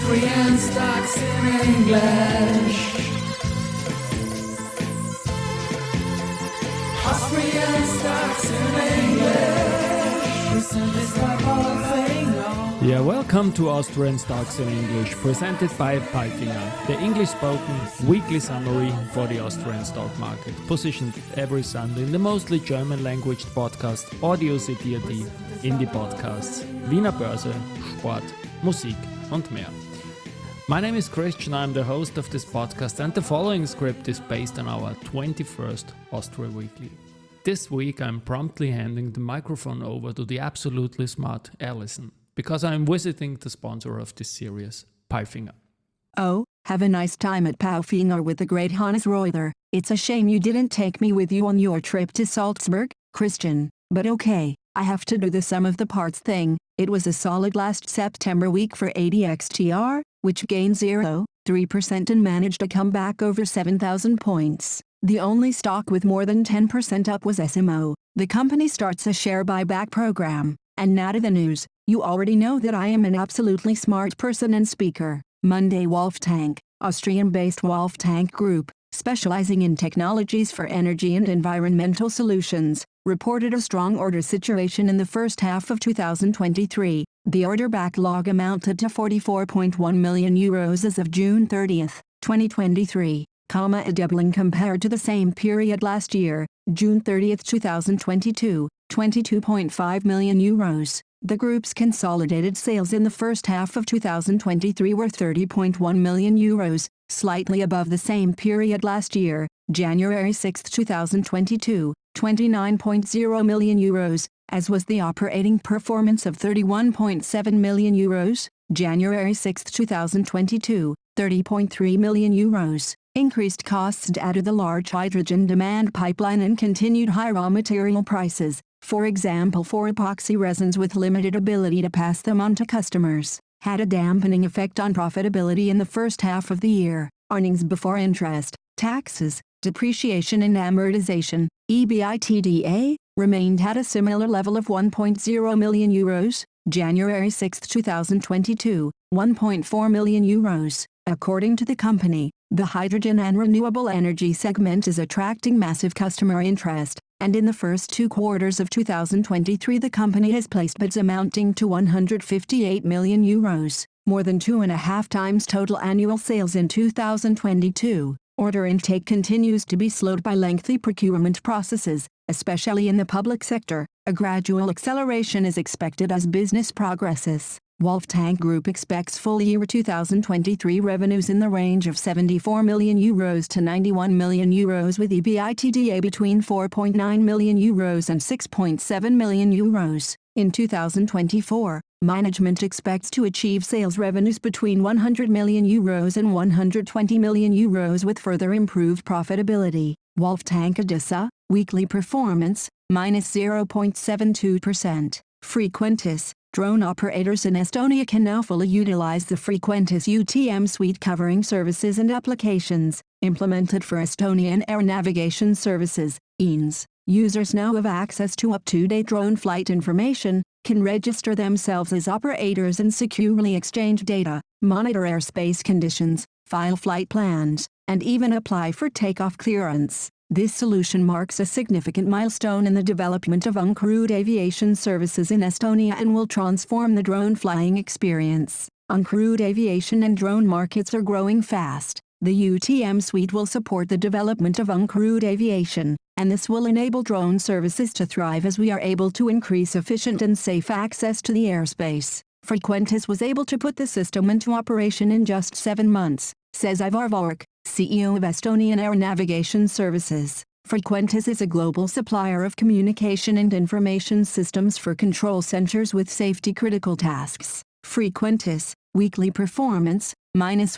Austrian stocks in English. Austrian stocks in English. Presented by Palfinger. Yeah, welcome to Austrian Stocks in English, presented by Palfinger, the English-spoken weekly summary for the Austrian stock market, positioned every Sunday in the mostly German-language podcast Audio CD.at, Indie Podcasts, Wiener Börse, Sport, Musik und mehr. My name is Christian, I'm the host of this podcast, and the following script is based on our 21st Austria Weekly. This week I'm promptly handing the microphone over to the absolutely smart Alison, because I'm visiting the sponsor of this series, Palfinger. Oh, have a nice time at Palfinger with the great Hannes Reuter. It's a shame you didn't take me with you on your trip to Salzburg, Christian, but okay, I have to do the sum of the parts thing. It was a solid last September week for ADXTR, which gained 0.3% and managed a comeback over 7,000 points. The only stock with more than 10% up was SMO. The company starts a share buyback program. And now to the news. You already know that I am an absolutely smart person and speaker. Monday, Wolftank, Austrian-based Wolftank Group, specializing in technologies for energy and environmental solutions, reported a strong order situation in the first half of 2023. The order backlog amounted to 44.1 million euros as of June 30, 2023, a doubling compared to the same period last year, June 30, 2022, 22.5 million euros. The group's consolidated sales in the first half of 2023 were 30.1 million euros, slightly above the same period last year, January 6, 2022, 29.0 million euros, as was the operating performance of 31.7 million euros, January 6, 2022, 30.3 million euros. Increased costs due to the large hydrogen demand pipeline and continued high raw material prices, for example for epoxy resins with limited ability to pass them on to customers, had a dampening effect on profitability in the first half of the year. Earnings before interest, taxes, depreciation and amortization, EBITDA, remained at a similar level of 1.0 million euros, January 6, 2022, 1.4 million euros. According to the company, the hydrogen and renewable energy segment is attracting massive customer interest, and in the first 2 quarters of 2023 the company has placed bids amounting to 158 million euros, more than 2.5 times total annual sales in 2022. Order intake continues to be slowed by lengthy procurement processes, especially in the public sector. A gradual acceleration is expected as business progresses. Wolftank Group expects full year 2023 revenues in the range of 74 million euros to 91 million euros with EBITDA between 4.9 million euros and 6.7 million euros. In 2024, management expects to achieve sales revenues between 100 million euros and 120 million euros with further improved profitability. Wolftank ADESA, weekly performance, minus 0.72%. Frequentis, drone operators in Estonia can now fully utilize the Frequentis UTM suite covering services and applications, implemented for Estonian Air Navigation Services, EANS. Users now have access to up-to-date drone flight information, can register themselves as operators and securely exchange data, monitor airspace conditions, file flight plans, and even apply for takeoff clearance. This solution marks a significant milestone in the development of uncrewed aviation services in Estonia and will transform the drone flying experience. Uncrewed aviation and drone markets are growing fast. The UTM suite will support the development of uncrewed aviation, and this will enable drone services to thrive as we are able to increase efficient and safe access to the airspace. Frequentis was able to put the system into operation in just 7 months, says Ivar Vork, CEO of Estonian Air Navigation Services. Frequentis is a global supplier of communication and information systems for control centers with safety-critical tasks. Frequentis, weekly performance, minus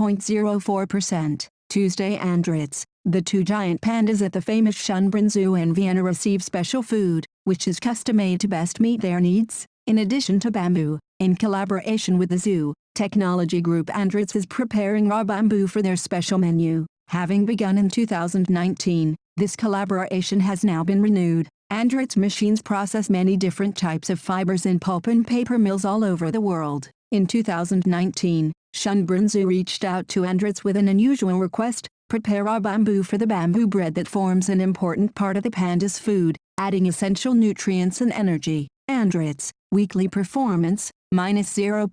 1.04%. Tuesday Andritz, the 2 giant pandas at the famous Schönbrunn Zoo in Vienna receive special food, which is custom-made to best meet their needs. In addition to bamboo, in collaboration with the zoo, technology group Andritz is preparing raw bamboo for their special menu. Having begun in 2019, this collaboration has now been renewed. Andritz machines process many different types of fibers in pulp and paper mills all over the world. In 2019, Shunbrunzu reached out to Andritz with an unusual request: prepare our bamboo for the bamboo bread that forms an important part of the panda's food, adding essential nutrients and energy. Andritz, weekly performance, minus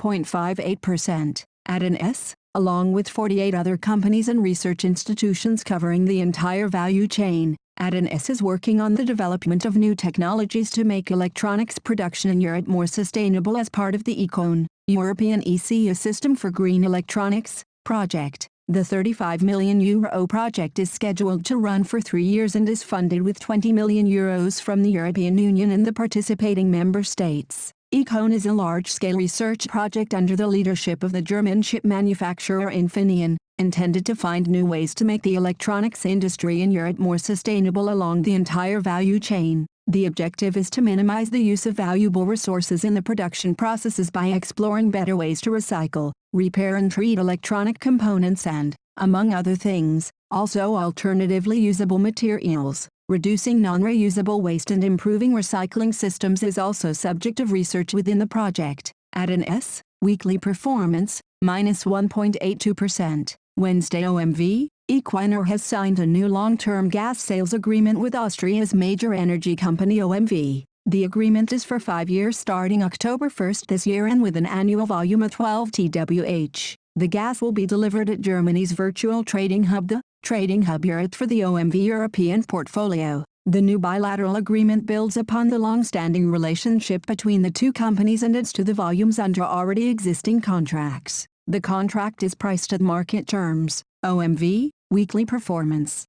0.58%, at an S, along with 48 other companies and research institutions covering the entire value chain. At an S is working on the development of new technologies to make electronics production in Europe more sustainable as part of the ECON, European ECU System for Green Electronics, project. The €35 million project is scheduled to run for 3 years and is funded with €20 million from the European Union and the participating member states. ECON is a large-scale research project under the leadership of the German chip manufacturer Infineon, intended to find new ways to make the electronics industry in Europe more sustainable along the entire value chain. The objective is to minimize the use of valuable resources in the production processes by exploring better ways to recycle, repair and treat electronic components and, among other things, also alternatively usable materials. Reducing non-reusable waste and improving recycling systems is also subject of research within the project. At an S, weekly performance, minus 1.82%. Wednesday OMV, Equinor has signed a new long-term gas sales agreement with Austria's major energy company OMV. The agreement is for 5 years starting October 1 this year and with an annual volume of 12 TWh. The gas will be delivered at Germany's virtual trading hub, the Trading Hub Europe, for the OMV European portfolio. The new bilateral agreement builds upon the long-standing relationship between the two companies and adds to the volumes under already existing contracts. The contract is priced at market terms. OMV, weekly performance,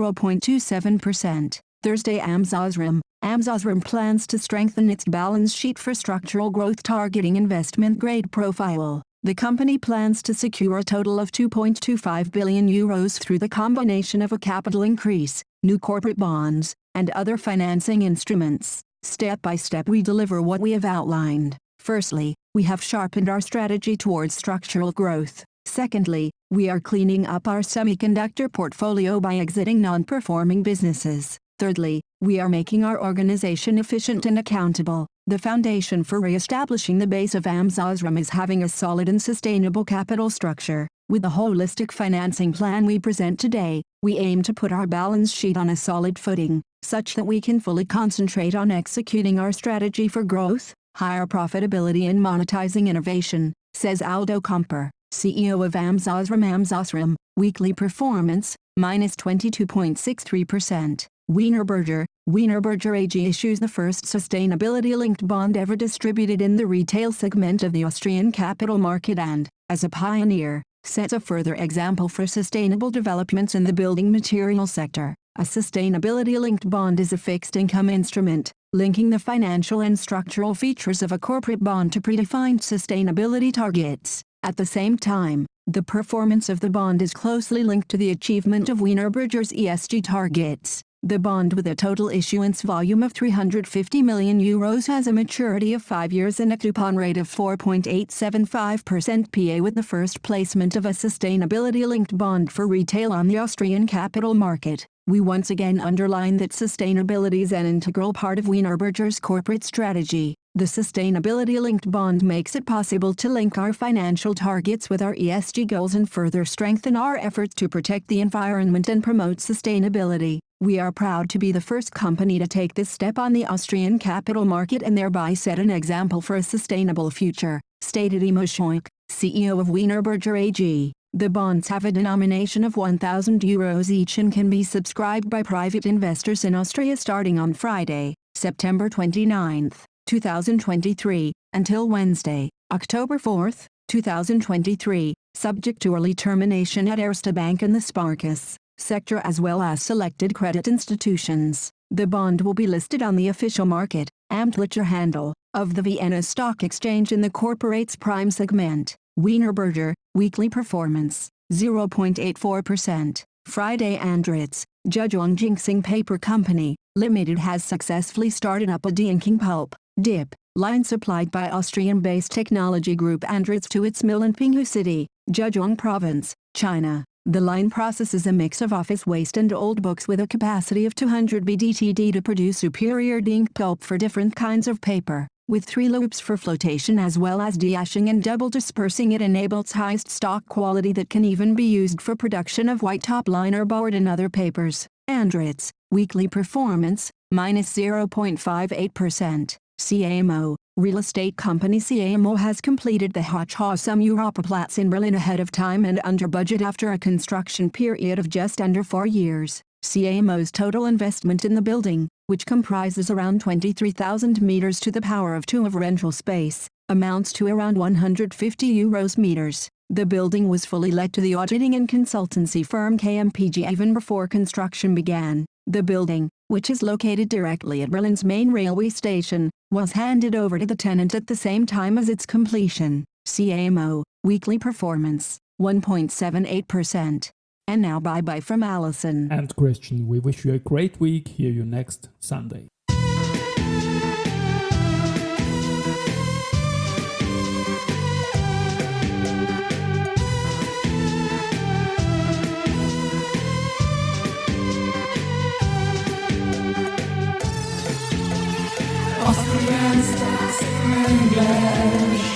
0.27%. Thursday Amsosram plans to strengthen its balance sheet for structural growth targeting investment-grade profile. The company plans to secure a total of €2.25 billion through the combination of a capital increase, new corporate bonds, and other financing instruments. Step by step we deliver what we have outlined. Firstly, we have sharpened our strategy towards structural growth. Secondly, we are cleaning up our semiconductor portfolio by exiting non-performing businesses. Thirdly, we are making our organization efficient and accountable. The foundation for re-establishing the base of Amsosram is having a solid and sustainable capital structure. With the holistic financing plan we present today, we aim to put our balance sheet on a solid footing, such that we can fully concentrate on executing our strategy for growth, higher profitability and monetizing innovation, says Aldo Kumper, CEO of Amsosram, weekly performance, minus 22.63%. Wienerberger AG issues the first sustainability-linked bond ever distributed in the retail segment of the Austrian capital market and, as a pioneer, sets a further example for sustainable developments in the building material sector. A sustainability-linked bond is a fixed-income instrument, linking the financial and structural features of a corporate bond to predefined sustainability targets. At the same time, the performance of the bond is closely linked to the achievement of Wienerberger's ESG targets. The bond, with a total issuance volume of €350 million, has a maturity of 5 years and a coupon rate of 4.875% PA. With the first placement of a sustainability-linked bond for retail on the Austrian capital market, we once again underline that sustainability is an integral part of Wienerberger's corporate strategy. The sustainability-linked bond makes it possible to link our financial targets with our ESG goals and further strengthen our efforts to protect the environment and promote sustainability. We are proud to be the first company to take this step on the Austrian capital market and thereby set an example for a sustainable future, stated Imo Scheuch, CEO of Wienerberger AG. The bonds have a denomination of €1,000 each and can be subscribed by private investors in Austria starting on Friday, September 29, 2023, until Wednesday, October 4, 2023, subject to early termination at Erste Bank and the Sparkasse sector as well as selected credit institutions. The bond will be listed on the official market, Amtlicher Handel, of the Vienna Stock Exchange in the corporate's prime segment. Wienerberger, weekly performance, 0.84%. Friday Andritz, Zhejiang Jinxing Paper Company, Limited has successfully started up a de-inking pulp, DIP, line supplied by Austrian-based technology group Andritz to its mill in Pinghu City, Zhejiang Province, China. The line processes a mix of office waste and old books with a capacity of 200 BDTD to produce superior de-ink pulp for different kinds of paper. With 3 loops for flotation as well as de-ashing and double dispersing, it enables highest stock quality that can even be used for production of white top liner board and other papers. Andritz, weekly performance, minus 0.58%. CAMO, real estate company CAMO has completed the Hochhaus am Europaplatz in Berlin ahead of time and under budget after a construction period of just under 4 years. CAMO's total investment in the building, which comprises around 23,000 meters to the power of 2 of rental space, amounts to around €150 meters. The building was fully let to the auditing and consultancy firm KMPG even before construction began. The building, which is located directly at Berlin's main railway station, was handed over to the tenant at the same time as its completion. CAMO, weekly performance, 1.78%. And now bye-bye from Alison. And Christian, we wish you a great week. Hear you next Sunday. Austrian stocks in English.